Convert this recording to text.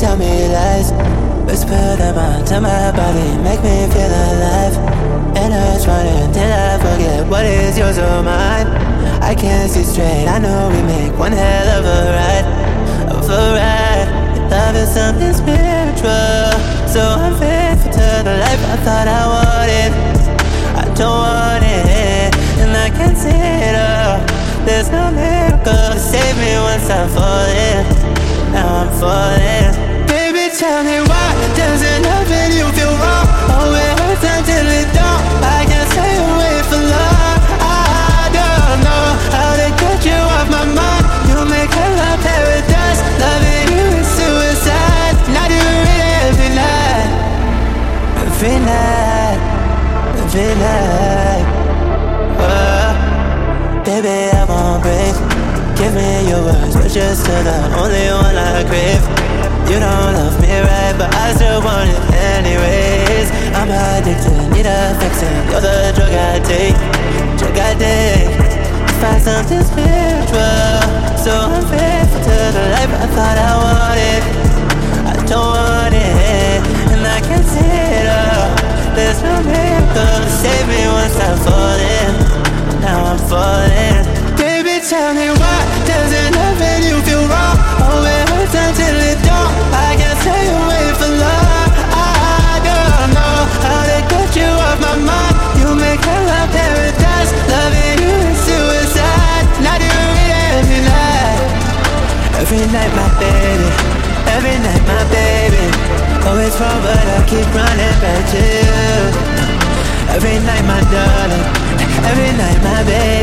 tell me lies. Whisper them onto my body, make me feel alive. And I was running till I forget what is yours or mine. I can't see straight, I know we make one hell of a ride. Of a ride. Love is something spiritual, so I'm faithful to the life I thought I wanted. I don't want it, and I can't see it all. There's no miracle to save me once I'm falling. Now I'm falling. Baby, tell me why doesn't loving you feel wrong? Oh, it hurts until it don't. I can't stay away for long. I don't know how to get you off my mind. You make hell a paradise. Loving you is suicide. And I do it every night. Every night. Every night. Oh, baby, I won't break. Give me your words, but you're still the only one I crave. You don't love me right, but I still want it anyways. I'm addicted, need a fixin'. You're the drug I take, drug I take. Find something spiritual, so I'm faithful to the life I thought I wanted. I don't want it, and I can't see it all. There's no miracle to save me once I'm falling. Now I'm falling. Baby, tell me why doesn't loving you feel wrong? Oh, it hurts until it don't. I can't stay away for long. I don't know how to get you off my mind. You make hell a paradise. Loving you is suicide. And I do it every night. Every night, my baby. Every night, my baby. Oh, it's wrong, but I keep running back to you. Every night, my darling. Every night, my baby.